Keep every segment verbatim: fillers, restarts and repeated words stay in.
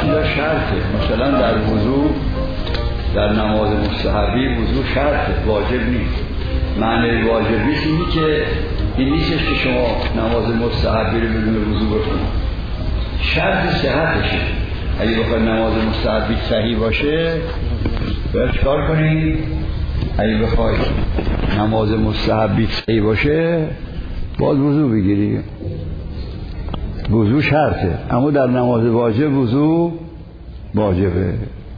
چیزا شرطه. مثلا در وضو، در نماز مستحبی وضو شرطه، واجب نیست. معنی واجب نیست اینی که این نیستش که شما نماز مستحبی رو بدون وضو بخونید، شرط صحتشه. اگه بخواید نماز مستحبی صحیح باشه باید چکار کنید؟ اگه بخواید نماز مستحبی صحیح باشه باید وضو بگیری، وضو شرطه. اما در نماز واجب وضو واجبه.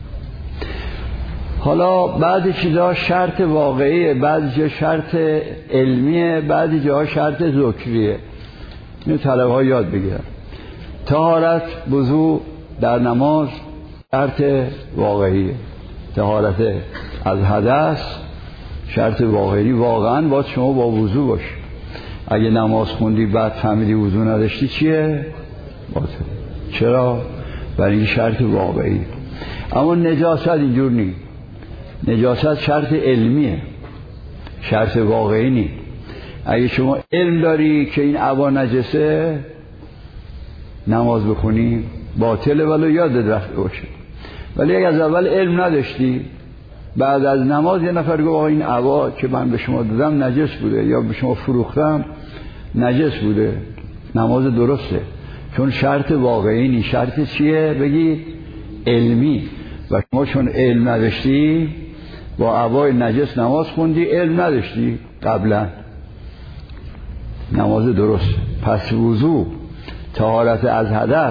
حالا بعضی چیزها شرط واقعیه، بعضی جا شرط علمیه، بعضی جا شرط ذکریه. اینو طلبه ها یاد بگیرن. طهارت وضو در نماز شرط واقعیه. طهارت از حدث شرط واقعی، واقعا باید شما با وضو باشی. اگه نماز خوندی بعد فهمیدی وضو نداشتی چیه؟ باطل. چرا؟ برای این شرط واقعی. اما نجاست اینجور نیست. نجاست شرط علمیه، شرط واقعی نیست. اگه شما علم داری که این عبا نجسه نماز بخونی باطله ولو یادت رفته باشه. ولی اگه از اول علم نداشتی بعد از نماز یه نفر گفت آقا این عبا که من به شما دادم نجس بوده یا به شما فروختم نجس بوده، نماز درسته. چون شرط واقعی نیست. شرط چیه؟ بگی علمی. و شما چون علم نداشتی با عبای نجس نماز خوندی، علم نداشتی قبلا، نماز درست. پس وضو طهارت از حدث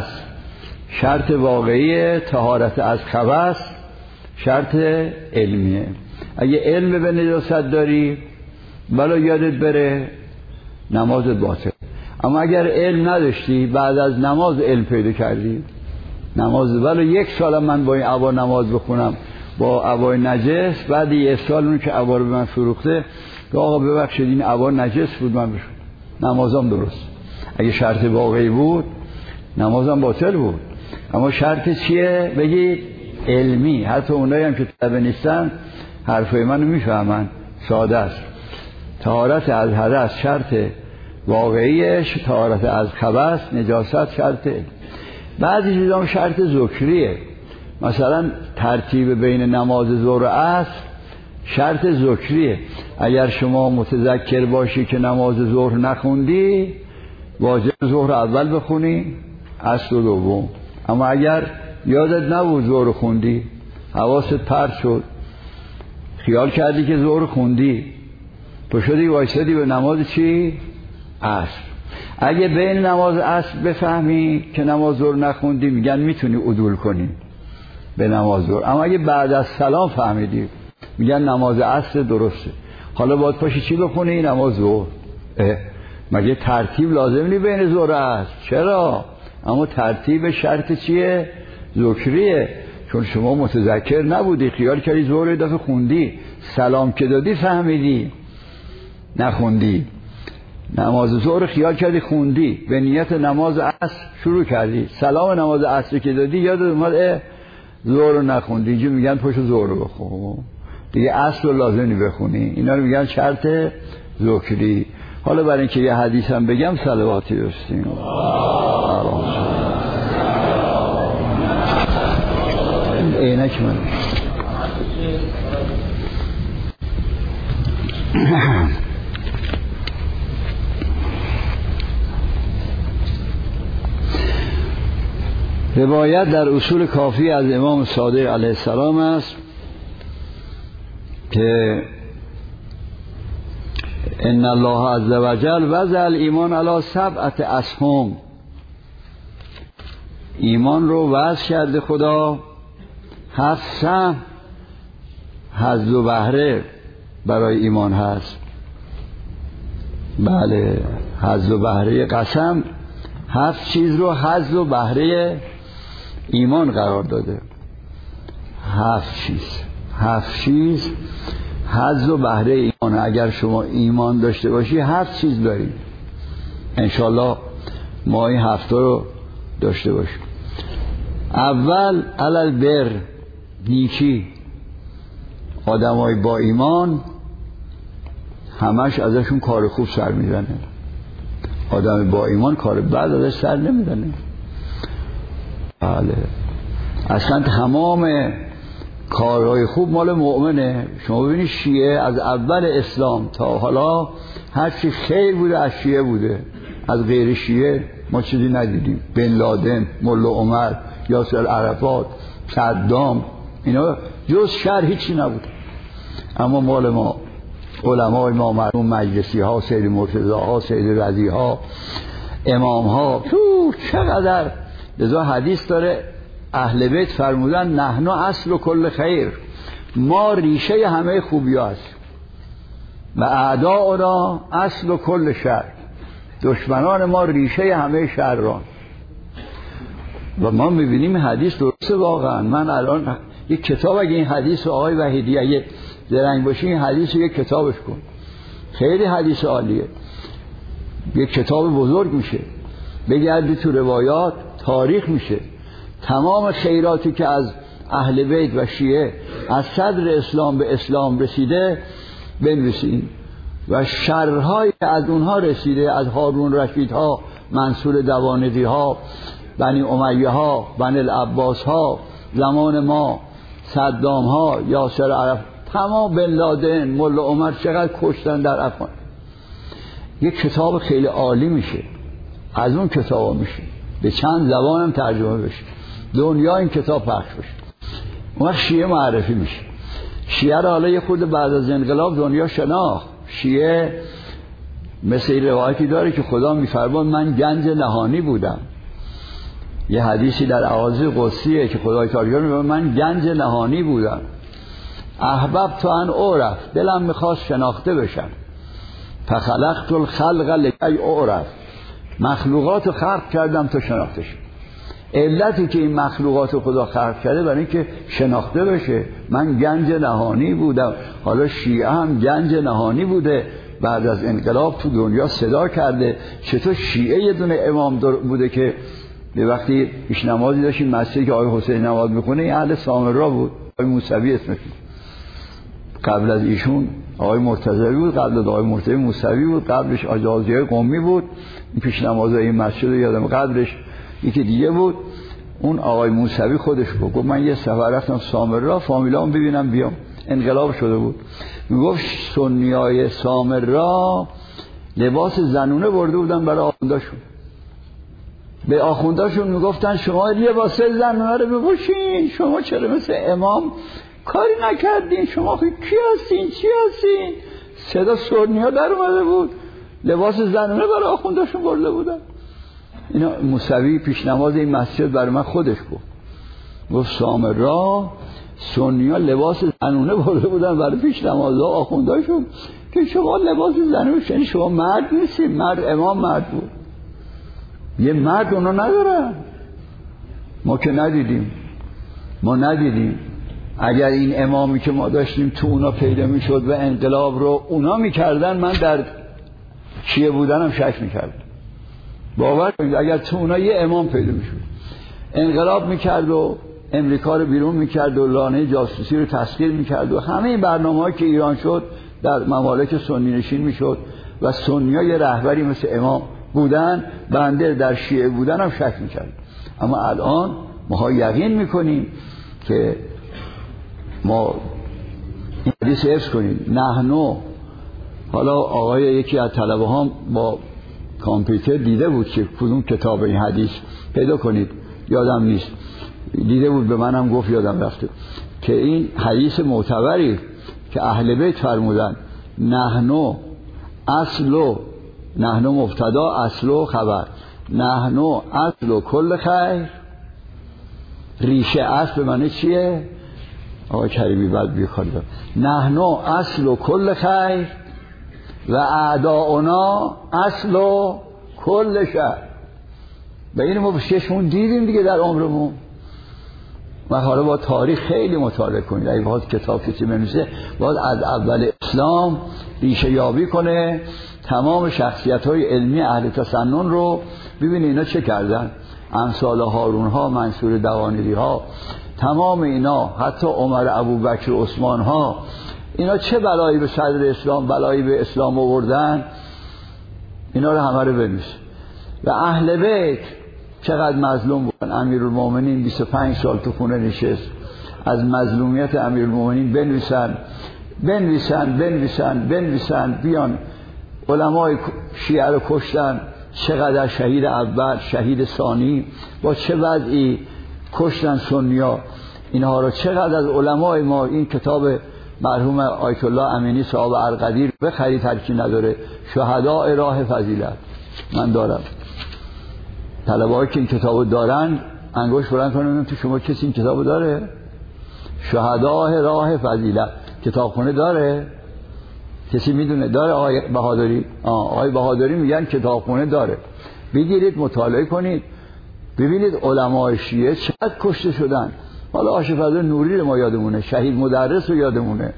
شرط واقعیه، طهارت از خبث شرط علمیه. اگه علم به نجاست داری بلا یادت بره نمازت باطل. اما اگر علم نداشتی بعد از نماز علم پیدا کردی، نماز ولو یک سال من با این عبا نماز بخونم با عبای نجس، بعد یک سال اون که عبا رو به من فروخته آقا ببخشید این عبا نجس بود من بشون، نمازم درست. اگه شرط واقعی بود نمازم باطل بود. اما شرط چیه؟ بگید علمی. حتی اونایی هم که طلبه نیستن حرفای منو میفهمن، ساده است. طهارت از حدث شرط واقعیش، طهارت از خبث نجاست شرط. بعضی چیزا شرط ذکریه. مثلا ترتیب بین نماز ظهر و عصر شرط ذکریه. اگر شما متذکر باشی که نماز ظهر نخوندی واجب ظهر اول بخونی عصر دوم. اما اگر یادت نبود ظهر خوندی، حواست پرت شد، خیال کردی که ظهر خوندی، تو شدی وایسادی به نماز چی؟ عصر. اگه بین نماز عصر بفهمی که نماز ظهر نخوندی میگن میتونی عدول کنی به نماز ظهر. اما اگه بعد از سلام فهمیدی میگن نماز عصر درسته. حالا باید پاشی چی بخونی؟ نماز ظهر. مگه ترتیب لازم نی بین ظهر و عصر؟ چرا؟ اما ترتیب شرط چیه؟ ذکریه. چون شما متذکر نبودی، خیال کردی ظهر دفعه خوندی، سلام که دادی فهمیدی نخوندی. نماز ظهر خیال کردی خوندی، به نیت نماز عصر شروع کردی، سلام نماز عصر که دادی یادت اومد ظهر رو نخوندی. اینجا میگن پشت ظهر رو بخون دیگه، عصر رو لازم نی بخونی. اینا رو میگن شرط ذکری. حالا برای اینکه یه حدیث هم بگم صلواتی بستیم. عینک من روایت در اصول کافی از امام صادق علیه السلام است که ان الله عز وجل وضع الایمان علی سبعة اسهم. ایمان رو وضع کرده خدا هفت سهم، حظ و بهره برای ایمان هست. بله، حظ و بهره قسم هفت چیز رو حظ و بهره ایمان قرار داده. هفت چیز هفت چیز حظ و بهره ایمان. اگر شما ایمان داشته باشی هفت چیز داری. انشالله ما این هفت رو داشته باشیم. اول علل بر، نیکی. آدمای با ایمان همش ازشون کار خوب سر میزنه. آدم با ایمان کار بد ازش سر نمیزنه. بله. اصلا تمام کارهای خوب مال مؤمنه. شما ببینید شیعه از اول اسلام تا حالا هر چی خیر بوده از شیعه بوده، از غیر شیعه ما چیزی ندیدیم. بن لادن، ملا عمر، یاسر عرفات، صدام، اینا جز شر هیچی نبود. اما مال ما علمای ما، مرحوم مجلسی ها، سید مرتضی ها، سید رضی ها، امام ها، تو چقدر. لذا حدیث داره اهل بیت فرمودن نحن اصل و کل خیر، ما ریشه همه خوبی ها هست و اعداؤنا اصل و کل شر، دشمنان ما ریشه همه شران. و ما میبینیم حدیث درسته واقعا. من الان یک کتاب، اگه این حدیث آقای وحیدی اگه درنگ باشی این حدیث رو یک کتابش کن، خیلی حدیث عالیه، یک کتاب بزرگ میشه. بگردی تو روایات تاریخ میشه، تمام خیراتی که از اهل بیت و شیعه از صدر اسلام به اسلام رسیده بنویسین و شرهای که از اونها رسیده، از هارون رشید ها، منصور دوانیدی ها، بنی امیه ها، بنی العباس ها، زمان ما صدام ها، یاسر عرفات، تمام بن لادن، ملا عمر، چقدر کشتن در افغان. یک کتاب خیلی عالی میشه، از اون کتابا میشه، به چند زبانم ترجمه بشه، دنیا این کتاب پخش بشه. اون وقت شیعه معرفی میشه. شیعه را حالا یه خود بعد از انقلاب دنیا شناخت. شیعه مثل این روایتی داره که خدا میفرمان من گنج نهانی بودم. یه حدیثی در احادیث قدسیه که خدای تعالی میگه من گنج نهانی بودم، احببت ان اعرف، دلم میخواست شناخته بشم، فخلقت الخلق لکی اعرف، مخلوقات خلق کردم تا شناخته شم. علتی که این مخلوقات خدا خلق کرده برای اینکه شناخته بشه. من گنج نهانی بودم. حالا شیعه هم گنج نهانی بوده، بعد از انقلاب تو دنیا صدا کرده. چطور شیعه یه دونه امام بوده که به وقتی پیش نمازی داشتیم مسجدی که آقای حسین نماز میخونه، این اهل سامرا بود، آقای موسوی اسمش، قبل از ایشون آقای مرتضوی بود، قبل از آقای مرتضوی موسوی بود، قبلش آجازیای قمی بود. این پیش نمازای این مسجد رو یادم، قبلش یکی دیگه بود. اون آقای موسوی خودش بود، گفت من یه سفر رفتم سامرا فامیلام ببینم بیام. انقلاب شده بود. میگفت سنیای سامرا لباس زنونه برده بودن برای آخونداشون. به آخونداشون میگفتن شما لباس زنونه رو بپوشین، شما چرا مثل امام کاری نکردین، شما کی هستین، چی هستین؟ صدا سنیا در اومده بود، لباس زنونه برای آخونداشون برده بودن. اینا موسوی پیش نماز این مسجد برای من خودش گفت، گفت سامرا سنیا لباس زنونه برده بودن برای پیش نمازها آخونداشون که شما لباس زنونه، یعنی شما مرد نیستین. مرد امام مرد بود، یه مرد اونا ندارن. ما که ندیدیم، ما ندیدیم. اگر این امامی که ما داشتیم تو اونا پیدا میشد و انقلاب رو اونا میکردن، من در چیه بودنم شک میکردم. باور کنید اگر تو اونا یه امام پیدا میشد انقلاب میکرد و امریکا رو بیرون میکرد و لانه جاسوسی رو تسخیر میکرد و همه این برنامه‌ای که ایران شد در ممالک سنی نشین میشد و سنی‌ها یه رهبری مثل امام بودن، بنده در شیعه بودن هم شک میکرد. اما الان ما یقین میکنیم که ما این حدیث حفظ کنیم. نحنو، حالا آقای یکی از طلبه ها با کامپیوتر دیده بود که کدوم کتاب این حدیث پیدا کنید، یادم نیست، دیده بود به منم گفت یادم رفته، که این حدیث معتبری که اهل بیت فرمودن نحنو اصلو، نحنو مبتدا، اصلو خبر، نحنو اصلو کل خیر. ریشه اصل به معنی چیه؟ آقای کریمی بعد بیخواد دار. نحنو اصلو کل خیر و اعداؤنا اصلو کل شر. و اینو ما بشکشمون دیدیم دیگه در عمرمون. و حالا با تاریخ خیلی مطالعه کنید. اگه باید کتاب کسی بنویسه باید از اول اسلام ریشه یابی کنه، تمام شخصیت های علمی اهل تسنن رو ببینید اینا چه کردن. امثال هارون ها، منصور دوانیدی ها، تمام اینا، حتی عمر، ابوبکر، عثمان ها، اینا چه بلایی به صدر اسلام، بلایی به اسلام آوردن. اینا رو همه رو بنویس. و اهل بیت چقدر مظلوم بودن. امیرالمومنین بیست و پنج سال تو خونه نشست، از مظلومیت امیرالمومنین بنویسن بنویسن بنویسن بنویسن بیان علمای شیعه رو کشتن. چقدر شهید اول، شهید ثانی، با چه وضعی کشتن سنیا اینها رو. چقدر از علمای ما این کتاب مرحوم آیت الله امینی صاحب القدیر بخرید، هر کی نداره، شهداء راه فضیلت. من دارم، طلبه‌ای که این کتابو دارن انگشت بلند کنن تو شما کسی این کتابو داره؟ شهداء راه فضیلت کتابخونه داره؟ کسی میدونه داره؟ آقای بهادری آه آقای بهادری میگن کتابخونه داره، بگیرید مطالعه کنید ببینید علمای شیعه چقدر کشته شدن. حالا آشفزاده نوری رو ما یادمونه، شهید مدرس رو یادمونه،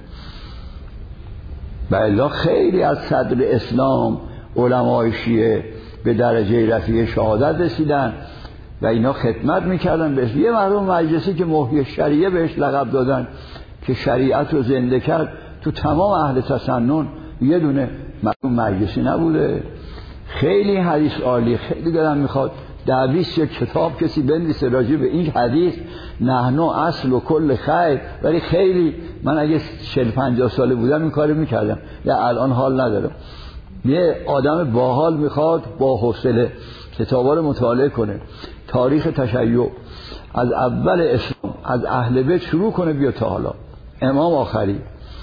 بلا خیلی از صدر اسلام علمای شیعه به درجه رفیع شهادت رسیدن و اینا خدمت میکردن بهش. یه مرحوم مجلسی که محیی شریعه بهش لقب دادن که شریعت رو زنده کرد، تو تمام اهل تسنن یه دونه مرحوم مجلسی نبوده. خیلی حدیث عالی، خیلی دلم میخواد در بیست یک کتاب کسی بنویسه راجع به این حدیث، نحنو اصل و کل خیر. ولی خیلی من اگه چهل پنجاه ساله بودم این کارو میکردم، یا الان حال ندارم. یه آدم باحال میخواد با حوصله کتابا رو مطالعه کنه، تاریخ تشیع از اول اسلام از اهل بیت شروع کنه بیا تا حالا، امام آخری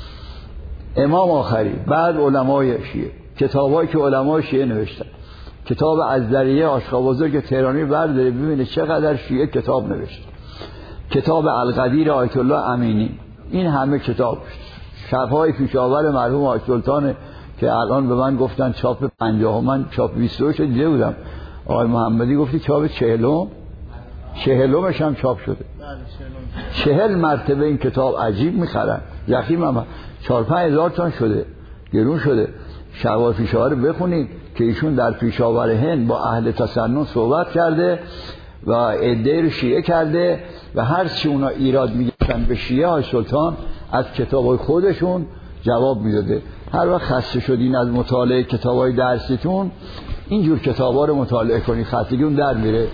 امام آخری بعد علمای شیعه، کتابایی که علمای شیعه نوشتن. کتاب از ذریعه آشقابازو که تهرانی برداره ببینه چقدر شیعه کتاب نوشته. کتاب القدیر آیت الله امینی، این همه کتاب. شب‌های پیشاور مرحوم حاج سلطان که الان به من گفتن چاپ پنجاه، من چاپ بیست و دو دیده بودم. آقای محمدی گفتی چاپ چهلم چهلمش هم چاپ شده. چهل مرتبه این کتاب عجیب میخرن. یخیم هم چهار پنج هزار تن شده، گرون شده. شب‌های پیشاور بخونید که ایشون در پیشاور هند با اهل تسنن صحبت کرده و عده رو شیعه کرده و هر چی اونا ایراد میگفتن به شیعه های سلطان از کتابای خودشون جواب میداده. هر وقت خسته شدین از مطالعه کتابای درسیتون اینجور کتابا رو مطالعه کنید، خستگیون در میره.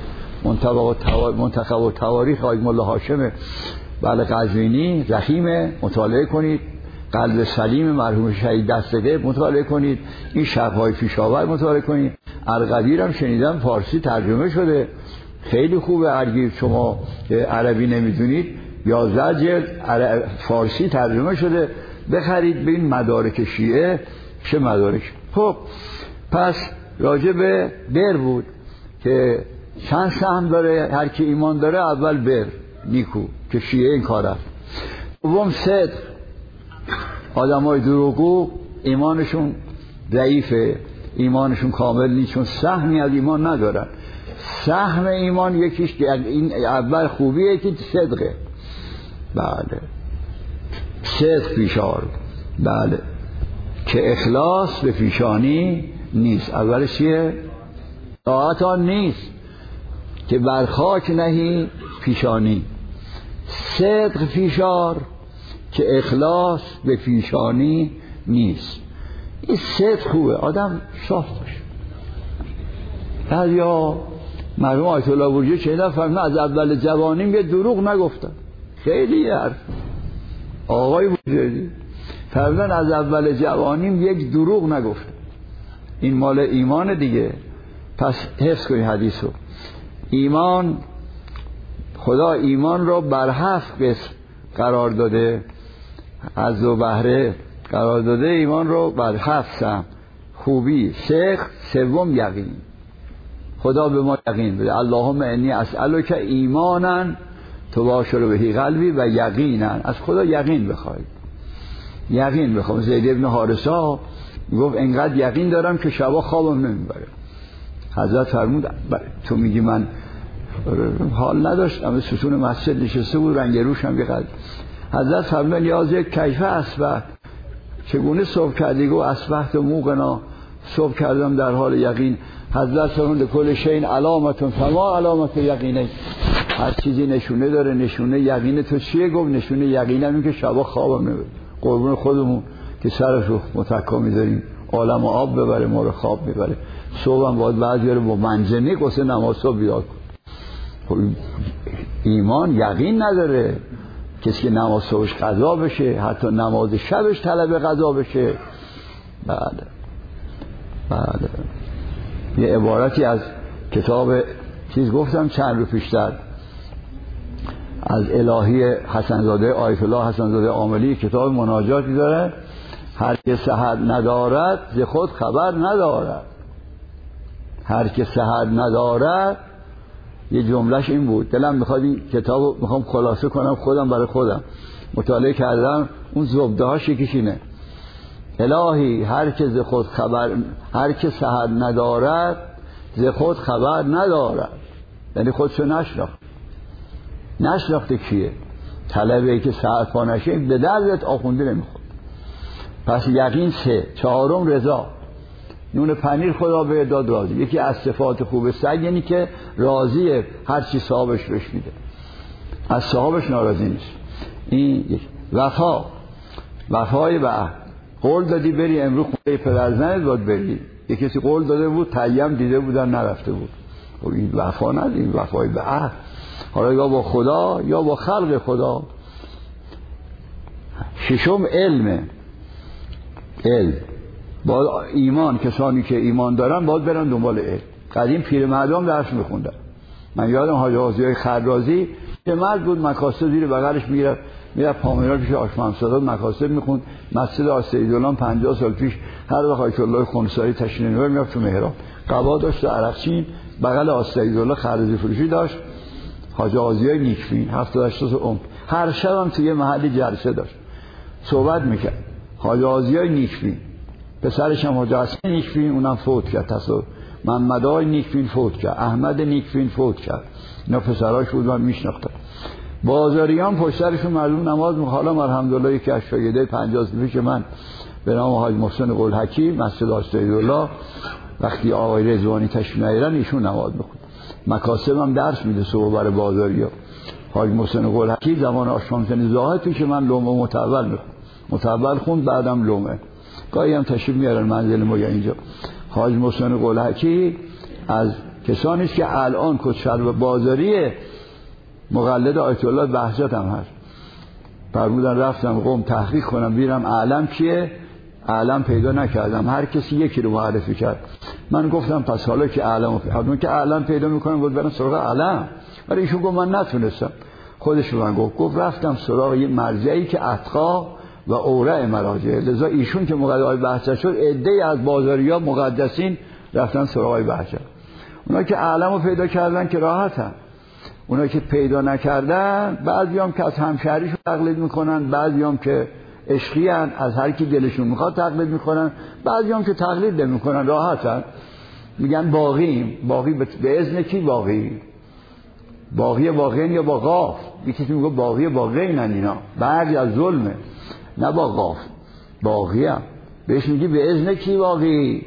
منتخب و تواریخ آقای مولا هاشم بله قزوینی رحیمه مطالعه کنید، قلب سلیم مرحوم شهید دستگه مطالعه کنید، این شب‌های پیشاور مطالعه کنید. القدیر هم شنیدم فارسی ترجمه شده، خیلی خوبه. اگر شما عربی نمیدونید یازده جلد فارسی ترجمه شده، بخرید. به این مدارک شیعه چه مدارک. خب پس راجع به بر بود که چند سهم داره، هر کی ایمان داره اول بر نیکو که شیعه این کار هست. دوم صدق، آدم های دروغگو ایمانشون ضعیفه، ایمانشون کامل نیست، چون سهمی از ایمان ندارن. سهم ایمان یکیش که این اول خوبیه که صدقه. بله صدق پیشار، بله که اخلاص به پیشانی نیست. اولش چیه؟ طاعت آن نیست که برخاک نهی پیشانی. صدق پیشار که اخلاص به پیشانی نیست. این صدق خوبه، آدم صاف باشه. بعد یا مرحوم آیت الله بورجی چه فرمود از اول جوانیم یه دروغ نگفتم. خیلی حرف آقای بورجی فرمودن از اول جوانیم یک دروغ نگفتم. این مال ایمان دیگه. پس حفظ کنید حدیثو. ایمان، خدا ایمان رو بر هفت قسم قرار داده، از و بهره قرار داده ایمان رو بر هفت سهم: خوبی، صدق، سوم یقین. خدا به ما یقین بده. اللهم انی اسألک ایمانا تباشر بهی قلبی و یقینا. از خدا یقین بخواید، یقین بخوام. زید ابن حارثه گفت انقدر یقین دارم که شبا خوابم نمیبره. حضرت فرمود تو میگی من حال نداشتم، ستون مسجد نشسته بود رنگ روشم بقدر. حضرت فرمود نیاز یک کیفه اصبحت، چگونه صبح کردی؟ گو اصبحت موقنا، صبح کردم در حال یقین. حضرت فرمود کل شین علامتون فما علامت یقینه. هر چیزی نشونه داره، نشونه یقین تو چیه؟ گفت نشونه یقینم این که شبا خوابم نمیبره. قربون خودمون که سرشو متکا میذاریم عالم آب ببره ما رو خواب میبره. صبح هم باید بعضی رو با منجنیق واسه نماز صبح بیدار کن. ایمان یقین نداره. کسی که نماز صبحش قضا بشه، حتی نماز شبش طلب قضا بشه. بله بله. یه عبارتی از کتاب چیز گفتم چند رو پیشتر از الهی حسنزاده آیت الله حسنزاده عاملی، کتاب مناجاتی داره. هر که سحر ندارد ز خود خبر ندارد. هر که سحر ندارد، یه جملهش این بود. دلم میخواد این کتابو میخوام خلاصه کنم خودم برای خودم مطالعه کردم. اون زبده هاش یکیش اینه: الهی هر که ز خود خبر هر که سحر ندارد ز خود خبر ندارد. یعنی خودشو نشناخت. نشناخته کیه؟ طلبه که سحر پا نشه به دردت آخونده نمیخورد. پس یقین سه. چهارم رضا. نون پنیر خدا به داد راضی. یکی از صفات خوب سگ یعنی که راضیه هر چی صاحبش بهش میده، از صاحبش ناراضی نیست. این یک. وفا. وفای به عهد. قول دادی بری امروز خونه پدرزنت باید بری. یک کسی قول داده بود تیم دیده بودن نرفته بود. خب این وفا ندید، وفای به عهد. حالا یا با خدا یا با خلق خدا. ششم علمه. علم. با ایمان، کسانی که ایمان دارن باید برن دنبال علم. قدیم پیرمردان درس میخوندن. من یادم حاج آزیای خرازی که مرد بود، مکاسب زیر بغلش میگرفت میرفت پامیرا پیش آشپزخانه مکاسب میخوند. مسجد آستیدولان پنجاه سال پیش هر وقت آیت الله خنثایی تشریف می‌آورد میرفت تو محراب. قبا داشت عرقچین، بغل آستیدولان خرازی فروشی داشت. حاج آزیای نیکبین هفتاد هشتاد سال عمر. هر شب هم توی محلی جلسه داشت، صحبت میکرد. حاج آزیای نیکبین، پسرش هم حاج حسن نیکبین، اونم فوت کرد. تصور محمدای نیکبین فوت کرد، احمد نیکبین فوت کرد. اینا پسراش بود من میشناختم. بازاریان پشت سرشون مردم نماز میخوالم. الحمدلله یکی از شاگردای پنجاه سال پیش من به نام حاج محسن قلحکی مسجد آستیدالله وقتی آقای رضوانی تشریف نیارن ایشون نماز میخوند. مکاسب هم درس میده صبح برای بازاریا. حاج محسن قلحکی زمان آشپزخانه زاهد پیش من لومه متول میخوند. متول خوند بعدم لومه. گاهی هم تشریف میارن منزل ما یا اینجا. حاج محسن قلحکی از کسانی است که الان کدشلو بازاریه، مقلد آیت الله بهجت هم هست. فرمودن رفتم قم تحقیق کنم بیرم علم کیه، علم پیدا نکردم. هر کسی یکی رو معرفی کرد. من گفتم پس حالا که علم پیدا که علم پیدا میکنم بود برم سراغ علم. ولی ایشون گفت من نتونستم. خودش به من گفت گفت رفتم سراغ یه مرجعی که اتقا و اورع مراجع. لذا ایشون که مقلد آیت بهجت شد، عده‌ای از بازاریا مقدسین رفتن سراغ آیت بهجت. اونا که علم رو پیدا کردن که راحتن. اونا که پیدا نکردن، بعضی هم که از همشهریشون تقلید میکنن، بعضی هم که عشقی هن از هر کی دلشون میخواد تقلید میکنن، بعضی هم که تقلید نمیکنن راحتن. میگن باقیم. باقی به اذن کی باقی؟ باقی باقین یا با قاف؟ یکی میگه باقی باقین اینا، بعضی از ظلمه، نه با قاف. باقی هم بهش میگی به اذن کی باقی؟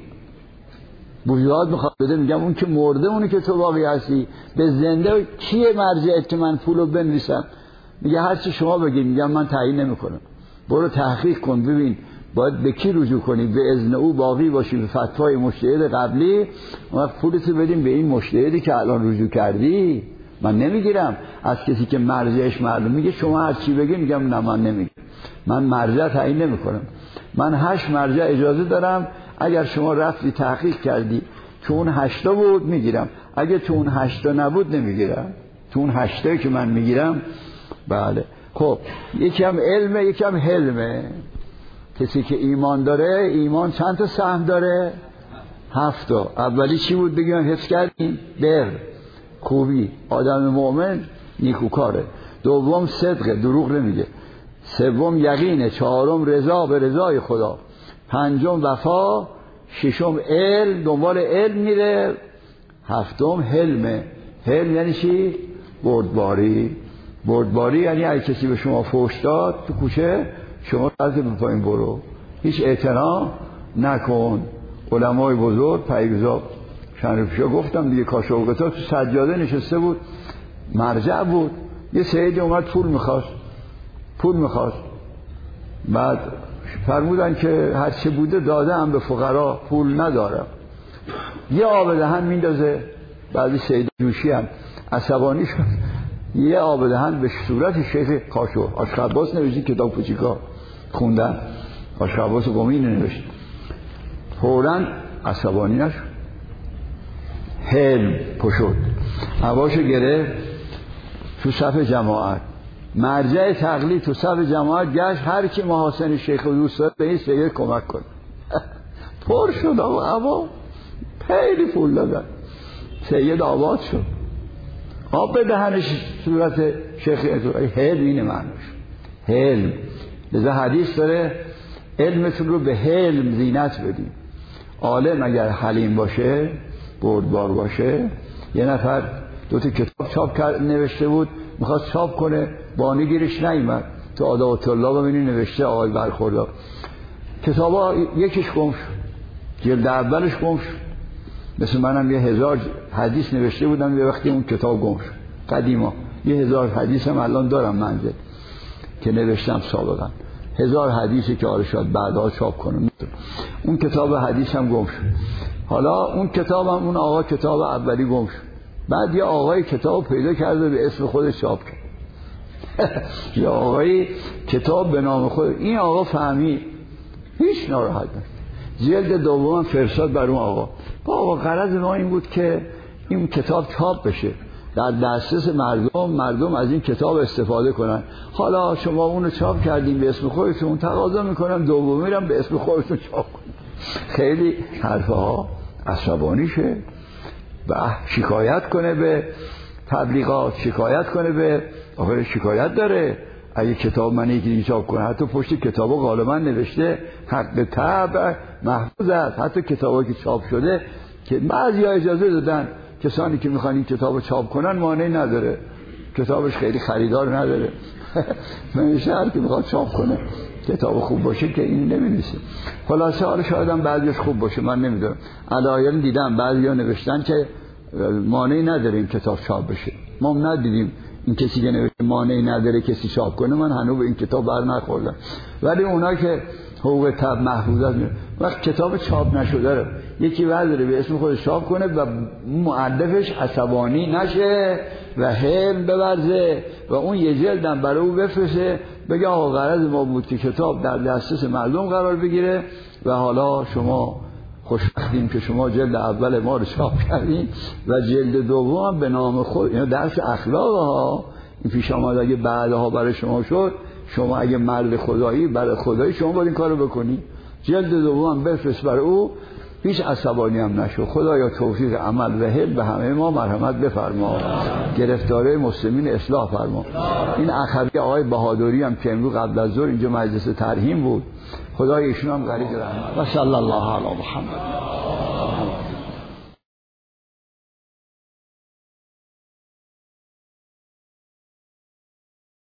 بوجهات میخواد بده، میگم اون که مرده اونی که تو باقی هستی. به زنده کیه مرجعت که من پولو بنویسم؟ میگه هر چی شما بگید. میگم من تعیین نمیکنم. برو تحقیق کن ببین باید به کی رجوع کنی. به اذن او باقی باشی به فتوای مجتهد قبلی. اون وقت پولتو بدیم به این مجتهدی که الان رجوع کردی. من نمیگیرم از کسی که مرجعش معلوم. میگه شما هر چی بگی. میگم نه من نمیگم. من مرجع تعیین نمیکنم. من هشت مرجع اجازه دارم. اگر شما رفتی تحقیق کردی تو اون هشتا بود میگیرم، اگه تو اون هشتا نبود نمیگیرم. تو اون هشتا که من میگیرم. بله. خب یکم علمه یکم حلمه. کسی که ایمان داره، ایمان چند تا سهم داره؟ هفتا. اولی چی بود بگیم حفظ کردیم؟ بر، خوبی، آدم مؤمن نیکوکاره. دوم صدق، دروغ نمیگه. سوم یقینه. چهارم رضا به رضای خدا. پنجم وفا. ششم علم، دنبال علم میره. هفتم حلمه. حلم یعنی چی؟ بردباری. بردباری یعنی اگه کسی به شما فحش داد تو کوچه، شما رد به پایین برو، هیچ اعتنا نکن. علمای بزرگ پیگزا چند پیشا گفتم دیگه، کاشوقتا تو سجاده نشسته بود، مرجع بود. یه سیدی اومد پول میخواست پول میخواست بعد فرمودن که هر چه بوده داده هم به فقرا، پول ندارم. یه آب دهن میندازه. بعضی سید جوشی هم عصبانی شد، یه آب دهن به صورت شیخ کاشو آشخباس نوشتی، کتاب کوچیکا خوندن آشخباس گمی نوشت، فوراً عصبانی نشد، حلم پشد، هواشو گرفت تو صف جماعت، مرجع تقلید تو صف جماعت گشت، هر کی محاسن شیخ و دوست داره به این سید کمک کنه. پر شد آقا هوا، خیلی پول دادن، سید آباد شد، آب به دهنش صورت شیخ. حلم اینه معنیش، حلم. لذا حدیث داره علمتون رو به حلم زینت بدیم. عالم اگر حلیم باشه، بردبار باشه، یه نفر دو تا کتاب چاپ کرد نوشته بود، میخواست چاپ کنه، بانی گیرش نیامد، تو آداب طلاب ببینی نوشته آقای برخوردار، کتابا یکیش گم شد، جلد اولش گم شد. مثل منم یه هزار حدیث نوشته بودم، یه وقتی اون کتاب گم شد. قدیما یه هزار حدیثم الان دارم منزل که نوشتم سابقا، هزار حدیثی که آره شد بعدها چاپ کنم. اون کتاب حدیثم گم شد. حالا اون کتابم، اون آقا کتاب اولی گم شد، بعد یه آقای کتاب پیدا کرده به اسم خودش چاپ کرد. یه آقای کتاب به نام خود، این آقا فهمید، هیچ ناراحت نشد، جلد دوم فرستاد بر اون آقا. با آقا غرض ما این بود که این کتاب چاپ بشه، در دسترس مردم، مردم از این کتاب استفاده کنن. حالا شما اونو چاپ کردیم به اسم خودتون، تقاضا میکنم دومی رو به اسم خودتون چاپ کنید. خیلی حرفها عصبانی شه و شکایت کنه به تبلیغات، شکایت کنه به آخر، شکایت داره اگه کتاب من یکی چاپ کنه، حتی پشت کتابو غالبا نوشته حق طبع محفوظ است، حتی کتابی که چاپ شده که بعضیا اجازه دادن کسانی که میخوان این کتابو چاپ کنن مانعی نداره، کتابش خیلی خریدار نداره. نمیشه هر کی میخواد چاپ کنه کتاب خوب باشه که این نمی‌نویسه. خلاصه حالا شاید هم بعضیش خوب باشه، من نمیدونم. علایل دیدم بعضیا نوشتن که مانعی نداره این کتاب چاپ بشه، ما ندیدیم این کسی که نوشته مانعی نداره کسی چاپ کنه، من هنوز به این کتاب بر نخوردم. ولی اونا که حقوق طبع محفوظات میره، وقت کتاب چاپ نشده رو یکی برداره به اسم خودش چاپ کنه و مؤلفش عصبانی نشه و حلم بورزه و اون یه جلدم برای او بفرسته، بگه آقا غرض ما بود که کتاب در دسترس مردم قرار بگیره و حالا شما خوشبختیم که شما جلد اول ما رو چاپ کردین و جلد دوم به نام خود، یعنی درس اخلاق ها این پیش آمد اگه بعدها برای شما شد، شما اگه مرد خدایی برای خدایی شما باید این کارو بکنی، جلد دوم بفرست برای او، هیچ عصبانی هم نشو. خدایا توفیق عمل و حل به همه ما مرحمت بفرما، گرفتاره مسلمین اصلاح فرما. این اخوی آقای بهادری هم که امروز قبل از ظهر اینجا مجلس ترحیم بود، خدای ایشون هم غریق رحمت و صلی الله علی محمد.